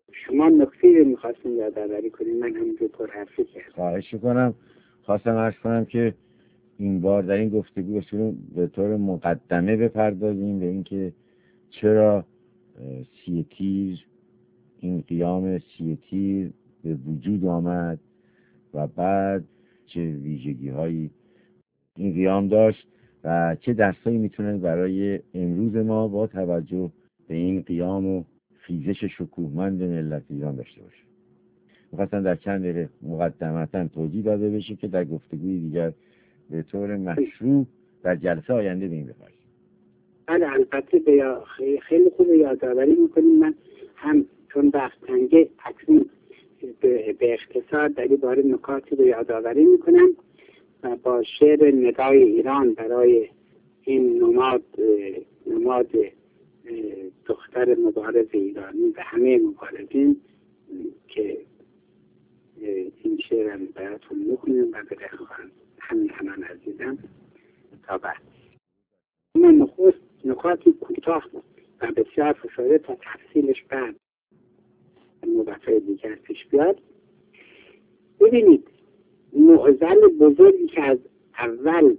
شما نکته رو میخواستم یادآوری کنیم، من همینجور پر حرفی کردم. خواهش میکنم. خواستم عرض کنم که این بار در این گفتگو به طور مقدمه بپردازیم به اینکه چرا 30 تیر، این قیام 30 تیر به وجود آمد و بعد چه ویژگی هایی این قیام داشت و چه درسایی میتونه برای امروز ما با توجه به این قیام و خیزش شکوهمند ملت ایران داشته باشه. می‌خواستم در چند دقیقه مقدمتاً توضیح داده بشه که در گفتگوی دیگر به طور مشروع در جلسه آینده به این بپردازیم. بله البته خیلی خوب یادآوری میکنیم. من هم چون وقت تنگه اکنون به اختصار در این باره نکاتی رو یادآوری میکنم و با شعر ندای ایران برای این نماد دختر مبارز ایرانی و همه مبارزین که این شعر رو براتون میخونیم و به رخوان همان عزیزم تا بعد. من نخست نکاتی کوتاه و بسیار فشرده تا تفصیلش بعد مباحث دیگر پیش بیاد. ببینید معضل بزرگی که از اول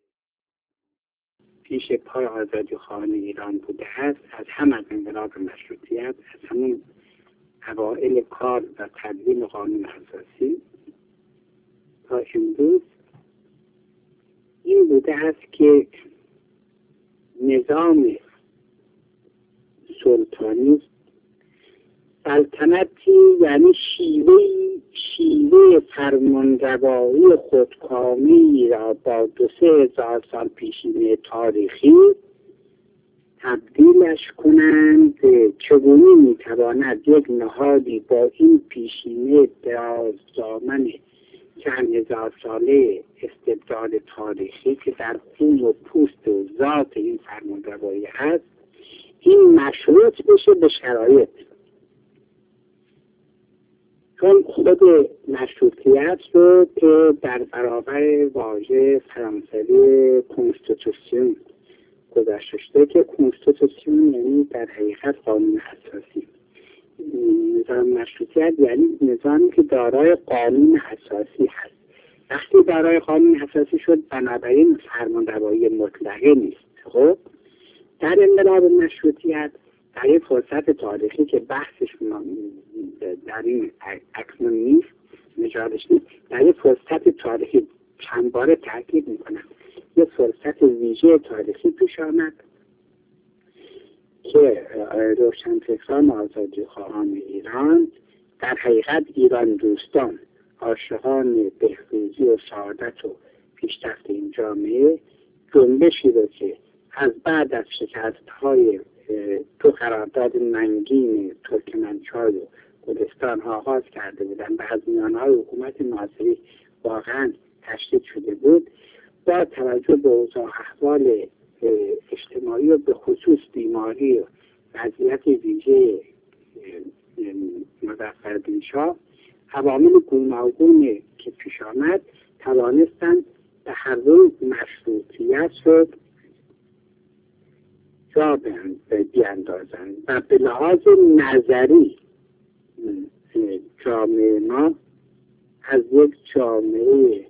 پیش پای آزادی خواهان ایران بوده است، از انقلاب مشروطیت، از همون اوائل کار و تدوین قانون اساسی تا امروز این بوده است که نظام سلطانی سلطنتی یعنی شیوه فرمانروایی خودکامی را با 2-3 هزار سال پیشینه تاریخی تبدیلش کنند. چگونه میتواند یک نهادی با این پیشینه درازدامن چند هزار ساله استبداد تاریخی که در خون و پوست و ذات این فرمانروایی هست این مشروط بشه به شرایط؟ چون خود مشروطیت رو که در برابر واژه فرانسوی کنستیتوسیون گذاشته شده که کنستیتوسیون یعنی در حقیقت قانون اساسی. نظام مشروطیت یعنی نظامی که دارای قانون اساسی هست. وقتی دارای قانون اساسی شد بنابراین فرمانروایی مطلقه نیست. خب در انقلاب مشروطیت در این فرصت تاریخی که بحثش در این اکنون نیست، مجالش نیست، در این فرصت تاریخی چند بار تاکید میکنم یه فرصت ویژه تاریخی پیش آمد که روشنفکران آزادی خواهان ایران، در حقیقت ایران دوستان، عاشقان بهروزی و سعادت و پیشرفت این جامعه، جنبشی رو که از بعد از شکست‌های تو قرارداد منگین ترکمنچای و کردستان آغاز کرده بودن و از میانهای حکومت ناصری واقعا تشدید شده بود، با توجه به اوضاع احوال اجتماعی و به خصوص بیماری و وضعیت ویژه مظفرالدین شاه، عوامل گوناگون که پیش آمد توانستند به هر روز مشروطیت شد جا بیاندازند و به لحاظ نظری جامعه ما از یک جامعه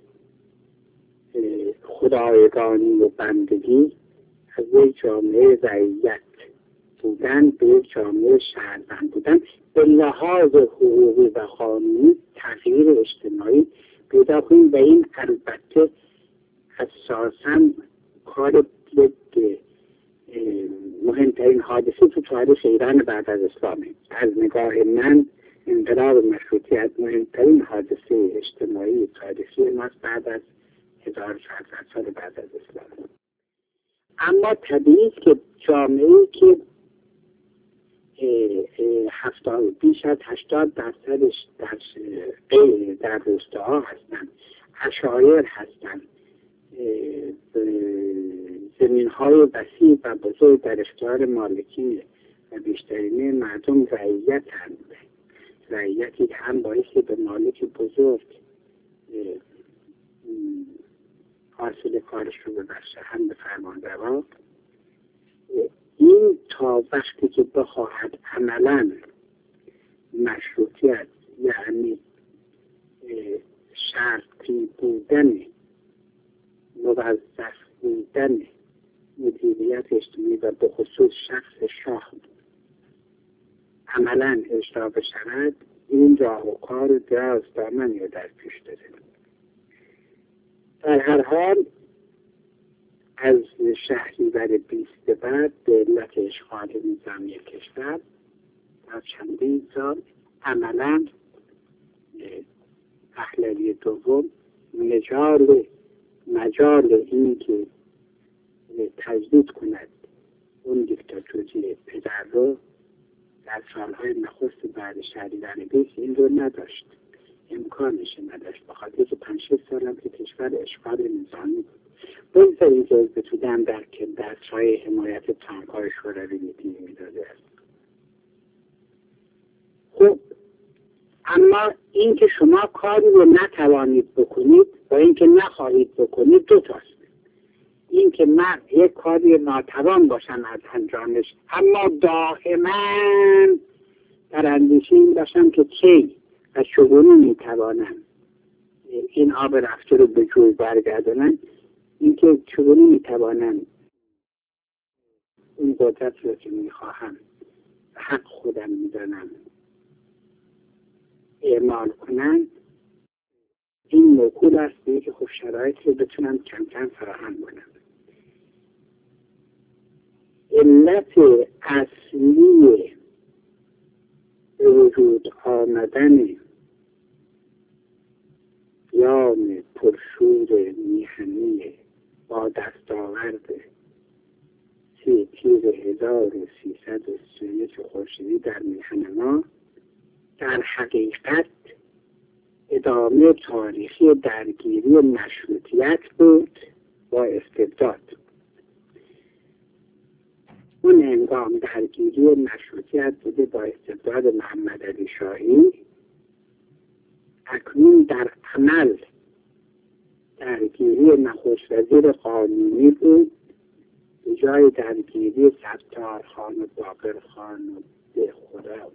خدایگانی و بندگی، از یک جامعه رعیت بودن به یک جامعه شهروند بودن به لحاظ حقوقی و قانونی تغییر اجتماعی پیدا کنیم و این البته اساساً کار مهمترین حادثه تو تاریخ ایران بعد از اسلامه. از نگاه من انقلاب مشروطیت مهمترین حادثه اجتماعی تاریخی ماست بعد از 1400 سال بعد از اسلام. اما طبیعی است که جامعه‌ای که بیش از 80% در روستاها هستند، عشایر هستند، زمین‌های وسیع و بزرگ در اختیار مالکین و بیشترین مردم رعیت‌اند. رعیتی که هم باعث به مالک بزرگ حاصل کارش رو ببخشه هم به فرمانروا. این تا وقتی که بخواهد عملاً مشروطیت یعنی شرطی بودن، موظف بودن مدیریت اجتماعی و به خصوص شخص شاه عملا اجرا بشود، این راه و کار دراز دامنی رو در پیش داره. در هر حال از شهریور 20 بعد به علت اشغال نظامی کشور در چندین سال عملا پهلوی دوم مجال این که تجدید کند اون دیکتاتوری پدر رو در سالهای نخست بعد شهریور 20 این رو نداشت، امکانش نداشت، بخاطر که 5-6 سال هم که کشور اشغال نظامی بود. بگذارید جزبه تو دم که در سایه حمایت تانک‌های شوروی میداده است. خب اما این که شما کاری رو نتوانید بکنید و این که نخواهید بکنید دو تاست. این که من یک کاری ناتوان باشم از انجامش، اما دائما در اندیشه این باشم که کی و چگونه میتوانم این آب رفته رو به جوی برگردانم، این که چگونه میتوانم اون قدرت رو که میخواهم حق خودم میدانم اعمال کنم، این موکول است که خب شرایط رو بتونم کم کم فراهم کنم. علت اصلی به وجود آمدن قیام پرشور میهنی با دستاورد 3 تیر 1331 خورشیدی در میهن ما در حقیقت ادامه تاریخی درگیری مشروطیت بود با استبداد. اون هنگام درگیری مشروطیت بوده با استبداد محمد علی شاهی، اکنون در عمل درگیری نخست وزیر قانونی بود به جای درگیری ستار خان و باقر خان و به خدا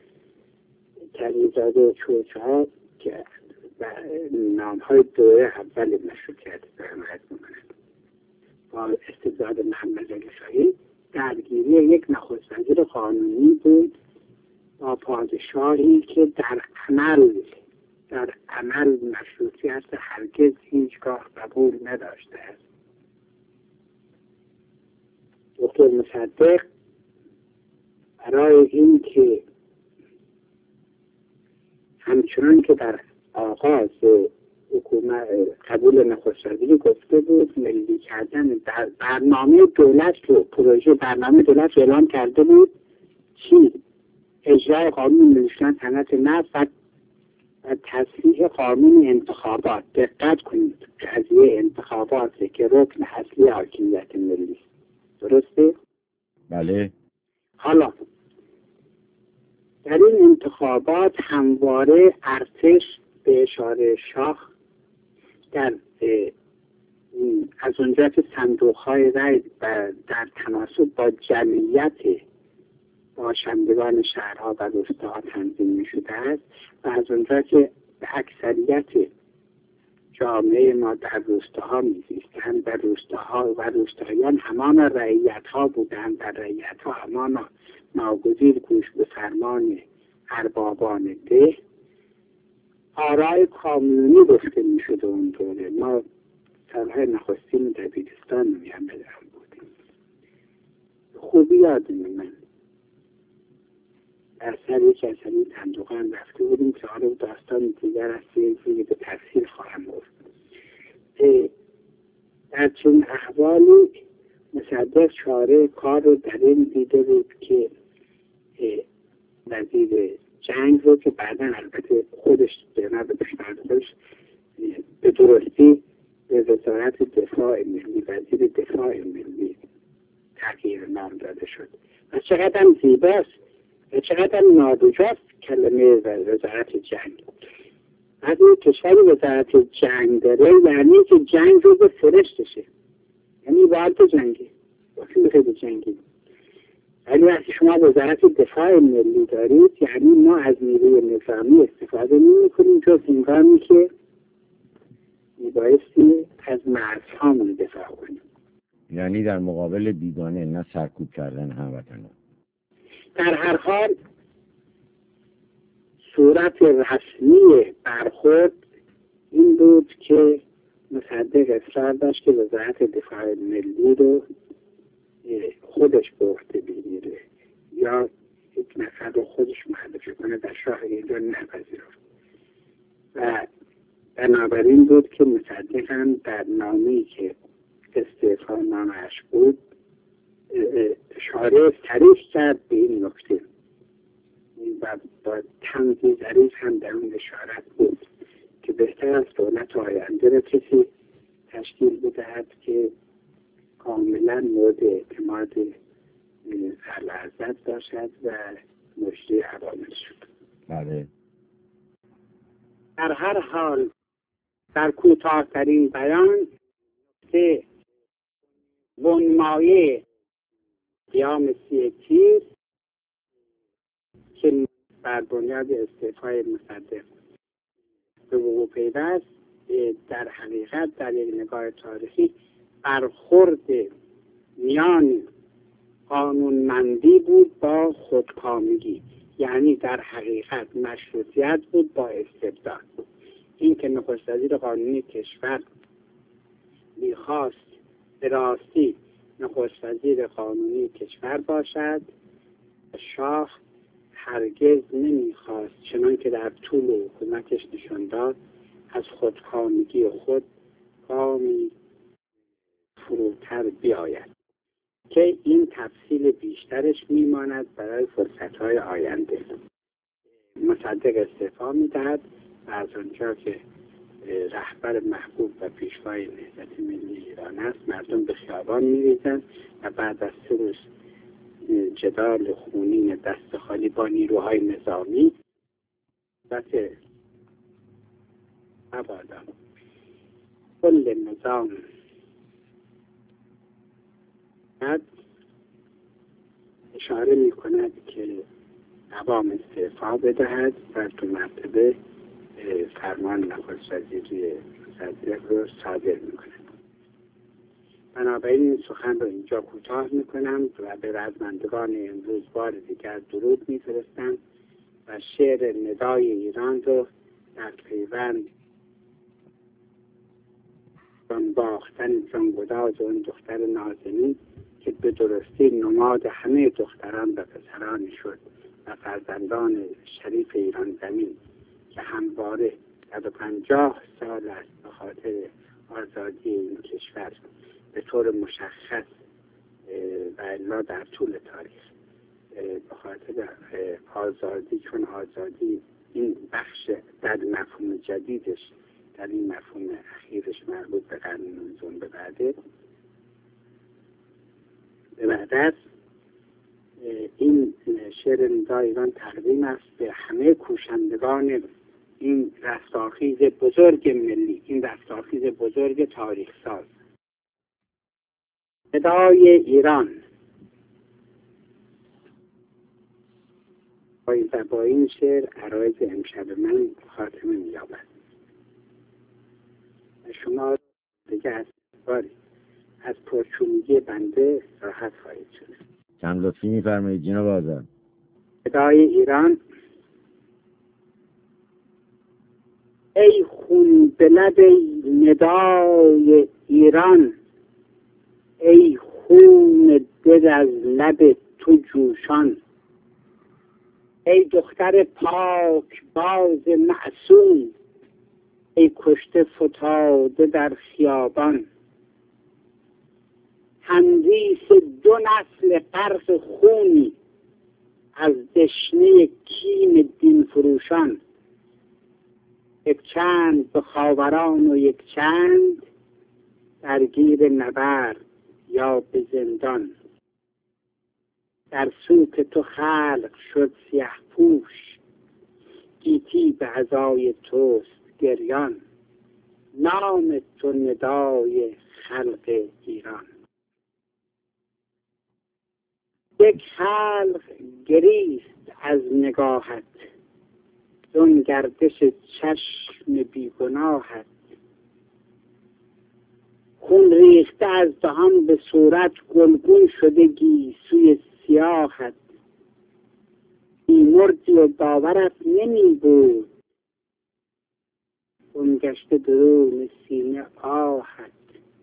تریزاده چوچها که نامهای دوره اول مشروطیت برمید میکنند. با استبداد محمد علی شاهی درگیری یک نخست وزیر قانونی بود با پادشاهی که در عمل مشروطیت هرگز هیچگاه قبول نداشته است. دکتر مصدق برای این که همچنان که در آغاز حکومت قبول نخست وزیری گفته بود ملی کردن در برنامه دولت رو برنامه دولت رو اعلام کرده بود چی؟ اجرای قانون نوشتن صنعت نفت و تصحیح قانون انتخابات. دقت کنید قضیه انتخابات که رکن اصلی حاکمیت ملی، درسته؟ بله. حالا در این انتخابات همواره ارتش به اشاره شاه از اونجا که صندوق‌های رای در تناسب با جمعیت باشندگان شهرها و روستاها تنظیم می‌شده است و از اونجا که به اکثریت جامعه ما در روستاها می‌زیستند و روستاها و روستاییان همان رعیت‌ها بودند، در رعیت‌ها همان ناگزیر گوش به فرمان اربابان ده آرای کامیونی گفته می‌شد. اون دوره ما سالهای نخستین دبیرستان می‌هم بدهم بودیم. خوبی یادم من در سر یکی از همین صندوقان رفته بودیم که حالا داستان دیگر است که به تفصیل خواهم گفت. در چنین احوالی مصدق چاره کار رو در این دیده بود که وزیر جنگ رو که بعدا البته خودش به درستی به وزارت دفاع ملی، وزیر دفاع ملی تغییر نام داده شد و چقدر زیباست و چقدر نادوجاست کلمه وزارت جنگ. وقتی کشوری وزارت جنگ داره یعنی که جنگ رو به فرشتشه، یعنی باید جنگی وقتی میخوای جنگی. ولی وقتی شما وزارت دفاع ملی دارید، یعنی ما از نیروی نظامی استفاده نمی‌کنیم جز هنگامی که میبایستی از مرزهامون دفاع کنیم. یعنی در مقابل بیگانه، نه سرکوب کردن هموطنان. در هر حال صورت رسمی برخورد این بود که مصدق اصرار داشت که وزارت دفاع ملی رو خودش به عهده بگیره یا یک نفر رو خودش معرفی کنه و شاه ایران نپذیرفت و بنابراین بود که مصدق هم در نامه‌ای که استعفا نامه‌اش بود اشاره صریح کرد به این نکته و با طنزی ظریف هم در اون اشارت بود که بهتر است دولت آینده را کسی تشکیل بدهد که کاملا مورد اعتماد اعلیحضرت باشد و مجری عوامل شد. بله. در هر حال در کوتاه‌ترین بیان که بنمایه قیام 30 تیر که بر بنیاد استعفای مصدق به وقوع پیوست، در حقیقت در یک نگاه تاریخی برخورد میان قانونمندی بود با خودکامگی، یعنی در حقیقت مشروطیت بود با استبداد. این که نخست وزیر قانونی کشور میخواست به راستی نخست وزیر قانونی کشور باشد، شاه هرگز نمیخواست چنان که در طول حکومتش نشان داد از خودکامگی خود گامی فروتر بیاید که این تفصیل بیشترش میماند برای فرصت‌های آینده. مصدق استعفا میدهد و از آنجا که رهبر محبوب و پیشوای نهضت ملی ایران است، مردم به خیابان میریزند و بعد از 3 روز جدال خونین دست خالی با نیروهای نظامی مبادا کل نظام اشاره می کند که عوام استعفا بدهد و 2 مرتبه فرمان نخست وزیری مصدق رو صادر می کند. بنابراین این سخن رو اینجا کوتاه می کنم و به رزمندگان امروز بار دیگر درود می فرستم و شعر ندای ایران رو در پیوند باختن جانگداز و این دختر نازنین که به درستی نماد همه دختران و پسران شد و فرزندان شریف ایران زمین که همواره 150 سال است به خاطر آزادی این کشور به طور مشخص و الا در طول تاریخ به خاطر آزادی، چون آزادی این بخش در مفهوم جدیدش، در این مفهوم اخیرش مربوط به قرن 19 به بعد است. این شعر ندای ایران تقدیم است به همه کوشندگان این رستاخیز بزرگ ملی، این رستاخیز بزرگ تاریخ ساز. ندای ایران با این شعر عرایض امشب من خاتمه می‌یابد. شما دیگه از پرچونگی بنده راحت خواهید شد. چند لطفی می‌فرمایید جناب آزاد. ندای ایران. ای خون به لب ندای ایران، ای خون دل از لب تو جوشان، ای دختر پاک باز معصوم، ای کشته فتاده در خیابان، تندیس 2 نسل غرق خونی از دشنه کین دین فروشان، یک چند به خاوران و یک چند درگیر نبرد یا به زندان. در سوک تو خلق شد سیه پوش، گیتی به عزای توست گریان، نام تو ندای خلق ایران. یک خلق گریست از نگاهت، زون گردش چشم بیگناهت. خون ریخته از دهان به صورت، گلگون شده گیسوی سیاهت. مردی و باورت نمی بود، گم گشته درون سینه آهت.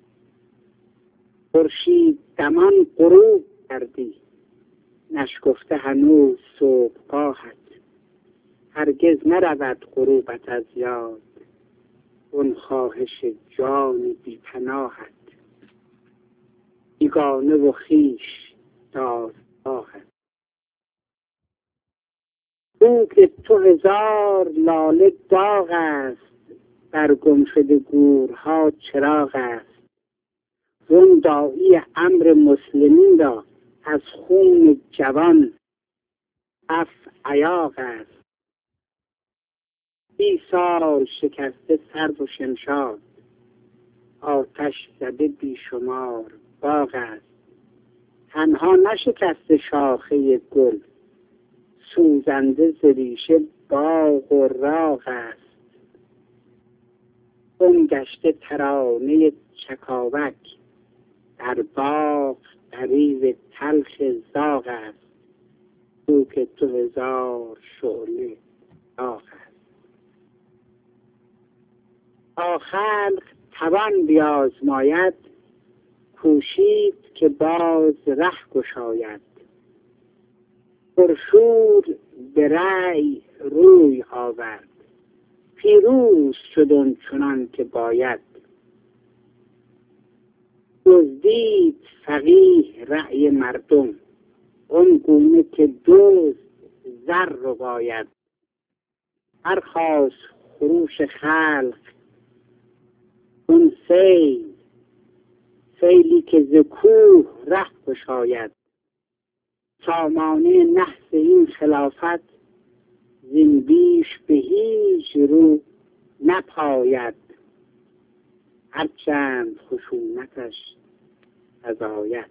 خورشید دمان غروب کردی، نشکفته هنوز صبحگاهت. هرگز نرود غروبت از یاد، اون خواهش جان بی پناهت. بیگانه و خویش دادگاهت. بوک تو هزار لاله داغ است، در گم شده گورها چراغ است. زن داعی امر مسلمین را، از خون جوان اف عیاق است. 20 سال شکسته سرو و شمشاد، آتش زده بیشمار باغ است. تنها نشکسته شاخه گل، سوزنده ز ریشه باغ و راغ است. گم گشته ترانه چکاوک، در باغ دریغ تلخ زاغ است. بوک تو هزار شعله داغ است. تا خلق توان بیازماید، کوشید که باز ره گشاید. پرشور به رأی روی آورد، پیروز شد چنان که باید. دزدید فقیه رأی مردم، اون گونه که دزد زر رباید. برخاست خروش خلق اون سیلی که ز کوه ره گشاید. سامانه نحس این خلافت، زین بیش به هیچ رو نپاید. هرچند خشونتش فزاید.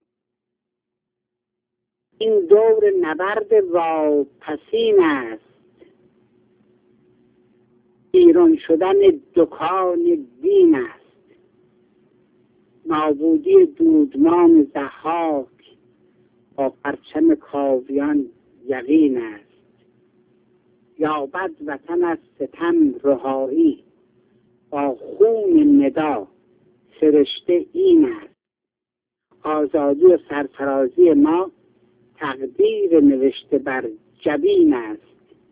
این دور نبرد واپسین است، ایران شدن دکان دین است. نابودی دودمان ضحاک، با پرچم کاویان یقین است. یابد وطن از ستم رهایی، با خون ندا سرشته این است. آزادی و سرفرازی ما، تقدیر نوشته بر جبین است.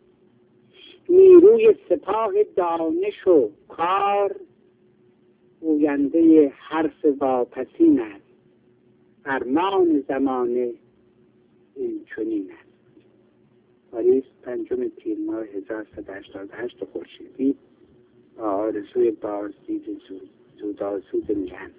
نیروی سپاه دانش و کار، گوینده حرف واپسین است. فرمان زمانه این چنین است. پاریس 5 تیر ماه 1188 خورشیدی، با آرزوی بازدید زودازود میهن.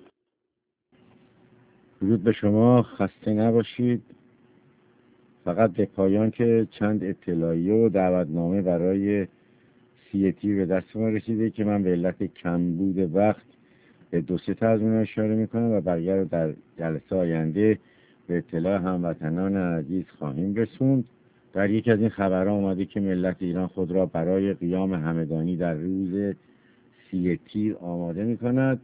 درود به شما، خسته نباشید. فقط به پایان که چند اطلاعیه و دعوتنامه برای 30 تیر به دست ما رسیده که من به علت کمبود وقت به 2-3 تا از اونها اشاره میکنم و بقیه رو در جلسه آینده به اطلاع هموطنان عزیز خواهیم رسوند. در یک از این خبرها آمده که ملت ایران خود را برای قیام همدانی در روز 30 تیر آماده میکند.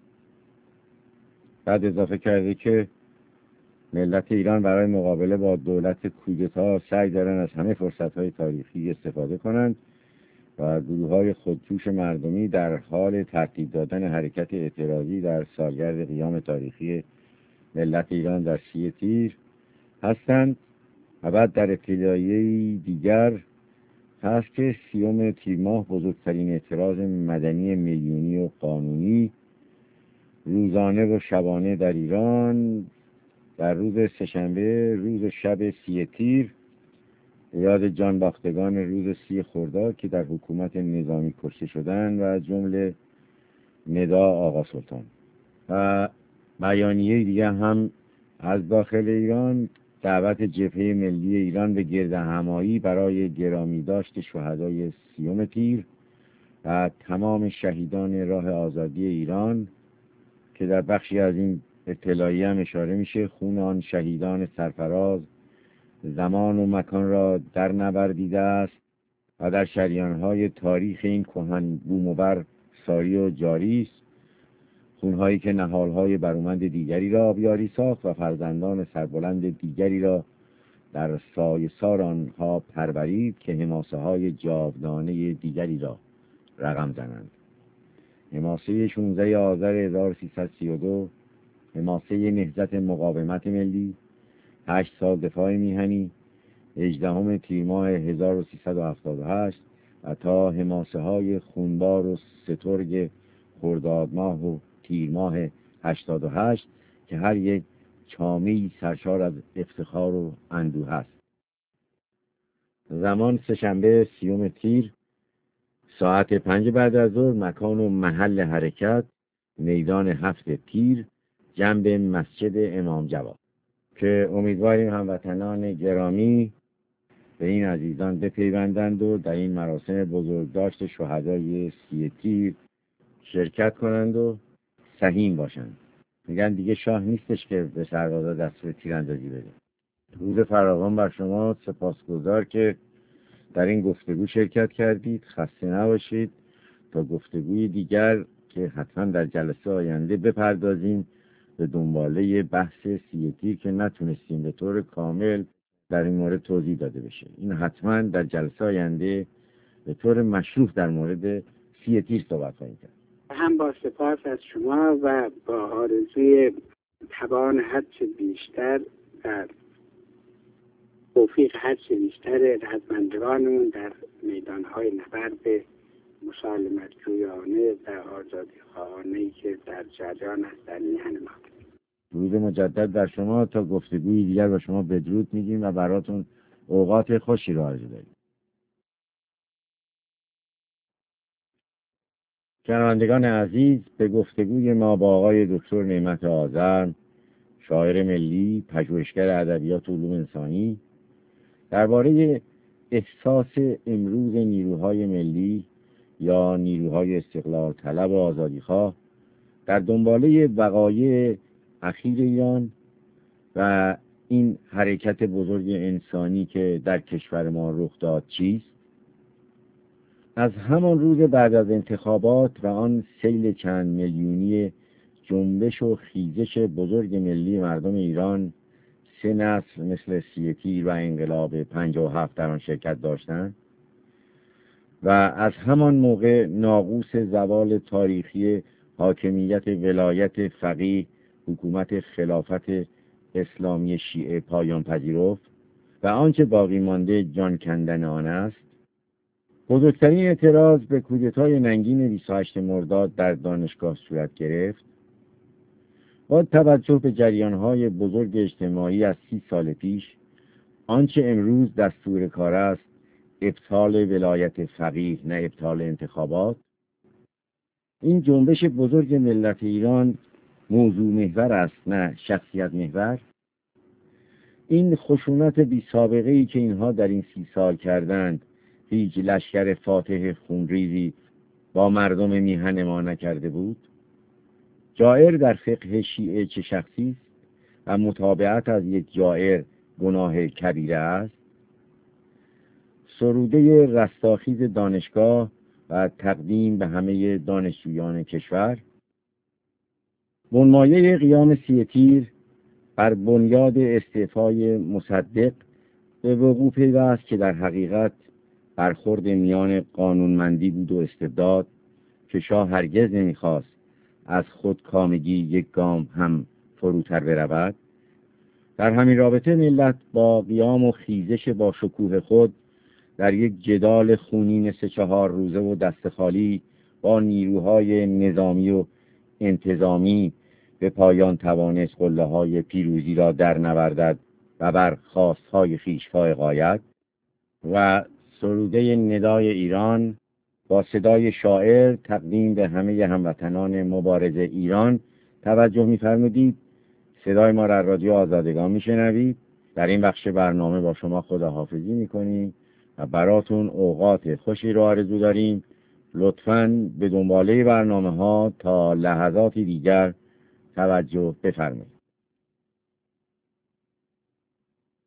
بعد اضافه کرده که ملت ایران برای مقابله با دولت کودتا سعی دارند از همه فرصت‌های تاریخی استفاده کنند و گروه‌های خودجوش مردمی در حال ترتیب دادن حرکت اعتراضی در سالگرد قیام تاریخی ملت ایران در 30 تیر هستند. و بعد در اطلاعیه دیگر هست که 30 تیر ماه بزرگترین اعتراض مدنی میلیونی و قانونی روزانه و شبانه در ایران در روز سه‌شنبه، روز شب 30 تیر، یاد جان باختگان روز 30 خرداد که در حکومت نظامی کشته شدند و از جمله ندا آقا سلطان. و بیانیه دیگه هم از داخل ایران، دعوت جبهه ملی ایران به گردهمایی برای گرامی داشت شهدای 30 تیر و تمام شهیدان راه آزادی ایران که در بخشی از این اطلاعی هم اشاره میشه: خون آن شهیدان سرفراز، زمان و مکان را در نوردیده است و در شریانهای تاریخ این کهن بوم و بر ساری و جاری است. خونهایی که نهالهای برومند دیگری را آبیاری ساخت و فرزندان سربلند دیگری را در سایه‌سار آنها پرورید که حماسه های جاودانه دیگری را رقم زنند. حماسه 16 آذر 1332، حماسه نهضت مقاومت ملی، 8 سال دفاع میهنی، 18 تیر ماه 1378 و تا حماسه های خونبار و سترگ خرداد ماه و تیر ماه 88 که هر یک چامه‌ای سرشار از افتخار و اندوه است. زمان سه‌شنبه 30 تیر، ساعت 5 بعد از ظهر. مکان و محل حرکت میدان 7 تیر، جنب مسجد امام جواد، که امیدواریم هموطنان گرامی به این عزیزان بپیوندند و در این مراسم بزرگداشت شهدای 30 تیر شرکت کنند و سهیم باشند. میگن دیگه شاه نیستش که به سربازا دستور تیراندازی بده. روز فراوان بر شما. سپاسگزار که در این گفتگو شرکت کردید. خسته نباشید. تا گفتگوی دیگر که حتما در جلسه آینده بپردازیم به دنباله بحث 30 تیر که نتونستیم به طور کامل در این مورد توضیح داده بشه. این حتما در جلسه آینده به طور مشروح در مورد 30 تیر صحبت خواهیم کرد. هم با سپاس از شما و با آرزوی توان هرچه بیشتر در توفیق هرچه بیشتر رزمندگانمون در میدانهای نبرد مسالمت جویانه و آزادی خواهانه‌ای که در جریان است در میهن ما. درود مجدد بر شما. تا گفتگوی دیگر با شما بدرود میگیم و براتون اوقات خوشی را آرزو داریم. شنوندگان عزیز، به گفتگوی ما با آقای دکتر نعمت آذر، شاعر ملی، پژوهشگر ادبیات و علوم انسانی، درباره احساس امروز نیروهای ملی یا نیروهای استقلال طلب و آزادیخواه در دنباله وقایع اخیر ایران و این حرکت بزرگ انسانی که در کشور ما رخ داد چیست، از همان روز بعد از انتخابات و آن سیل چند میلیونی جنبش و خیزش بزرگ ملی مردم ایران، 3 نسل مثل 30 تیر و انقلاب 57 در آن شرکت داشتند و از همان موقع ناقوس زوال تاریخی حاکمیت ولایت فقیه حکومت خلافت اسلامی شیعه پایان پذیرفت و آنچه باقی مانده جان کندن آن است. بزرگترین اعتراض به کودتای ننگین 28 مرداد در دانشگاه صورت گرفت. با توجه به جریان‌های بزرگ اجتماعی از 30 سال پیش، آنچه امروز دستور کار است ابطال ولایت فقیه نه ابطال انتخابات، این جنبش بزرگ ملت ایران موضوع محور است نه شخصیت محور. این خشونت بی سابقه ای که اینها در این 30 سال کردند هیچ لشکر فاتح خونریزی با مردم میهن ما نکرده بود. جائر در فقه شیعه چه شخصی است و متابعت از یک جائر گناه کبیره است. سروده رستاخیز دانشگاه و تقدیم به همه دانشجویان کشور. بنمایه قیام 30 تیر بر بنیاد استعفای مصدق به وقوع پیوست که در حقیقت برخورد میان قانونمندی بود و استبداد که شاه هرگز نمیخواست از خودکامگی یک گام هم فروتر برود. در همین رابطه ملت با قیام و خیزش با شکوه خود در یک جدال خونین 3-4 روزه و دست خالی با نیروهای نظامی و انتظامی به پایان توانست قله‌های پیروزی را در نوردد و بر خواستهای خویش‌خواه غایت. و سروده ندای ایران با صدای شاعر تقدیم به همه هموطنان مبارز ایران توجه می‌فرمودید. صدای ما را رادیو آزادگان میشنوید. در این بخش برنامه با شما خداحافظی میکنیم و براتون اوقات خوشی رو آرزو داریم. لطفاً به دنباله برنامه ها تا لحظاتی دیگر توجه بفرمایید.